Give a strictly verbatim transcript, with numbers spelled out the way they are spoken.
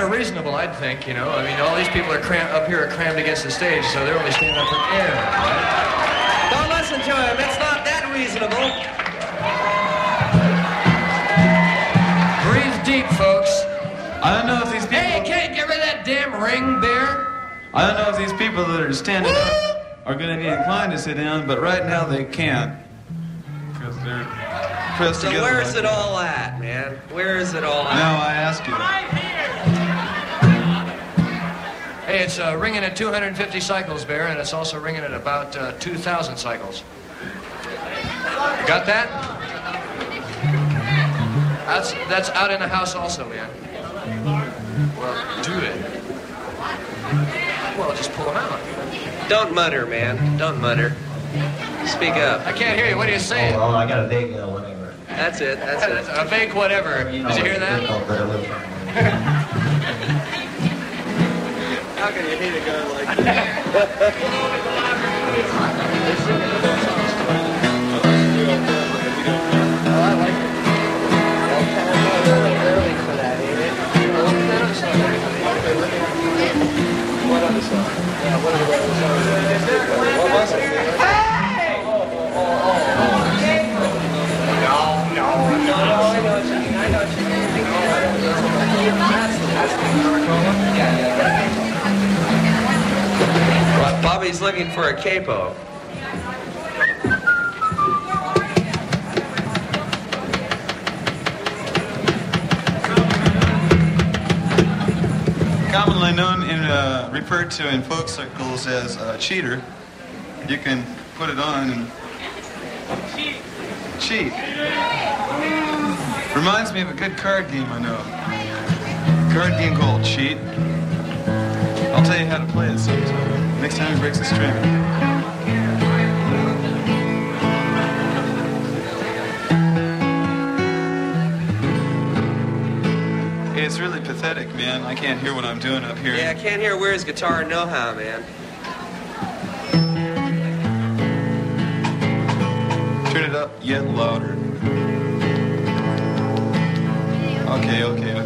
of reasonable, I'd think, you know. I mean, all these people are cram- up here are crammed against the stage, so they're only standing up for air. Right? Don't listen to him. It's not that reasonable. Breathe deep, folks. I don't know if these people... Hey, can't get rid of that damn ring, Bear. I don't know if these people that are standing up are going to be inclined to sit down, but right now they can't. Because they're pressed So together. where's like it all at, man? Where is it all at? Now I ask you. Hey, it's uh, ringing at two hundred fifty cycles, Bear, and it's also ringing at about uh, two thousand cycles. Got that? That's, that's out in the house also, man. Well, do it. Well, just pull them out. Don't mutter, man. Don't mutter. Speak up. I can't hear you. What are you saying? Oh, I got a big uh, whatever. That's it. That's it. A fake whatever. Did you hear that? How can you hate a guy like that? I like it. Early for that, ain't it? What other song? Yeah, what other song? What was it? Hey! Oh, oh, oh, oh. No, no, no, no, I know what you mean. I know what you mean. That's the Yeah, yeah. Bobby's looking for a capo. Commonly known in, uh, referred to in folk circles as a cheater. You can put it on and cheat. Cheat. Reminds me of a good card game I know. A card game called Cheat. I'll tell you how to play it sometime. Next time he breaks a string. It's really pathetic, man. I can't hear what I'm doing up here. Yeah, I can't hear Where's Guitar Know-How, man. Turn it up yet louder. Okay, okay, okay.